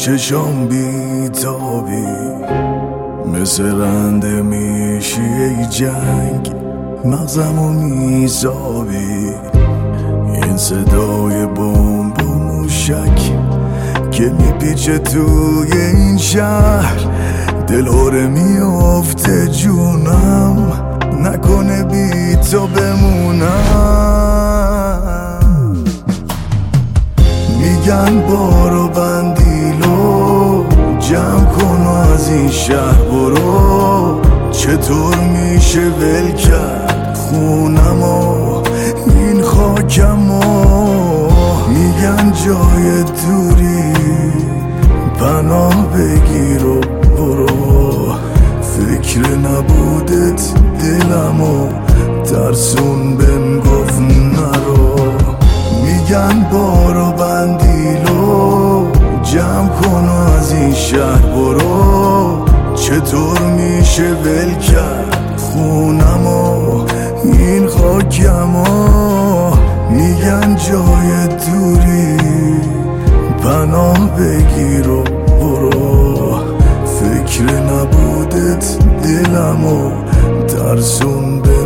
چشام بیتابی مثل رنده میشی ای جنگ مغزمو میزابی. این صدای بمب و موشک که میپیچه توی این شهر دلهوره میافته جونم نکنه بی تو بمونم. میگن بارو بندیلو جمع کن و از این شهر برو. چطور میشه ول کرد خونم و این خاکم و میگن جای دوری پناه بگیر و برو. فکر نبودت دلم و ترسون بهم گفت نرو. میگن بارو بندیلو جمع کن و از این شهر برو. چطور میشه ول کرد خونم و این خاکم و میگن جای دوری پناه بگیر و برو. فکر نبودت دلم و ترسون به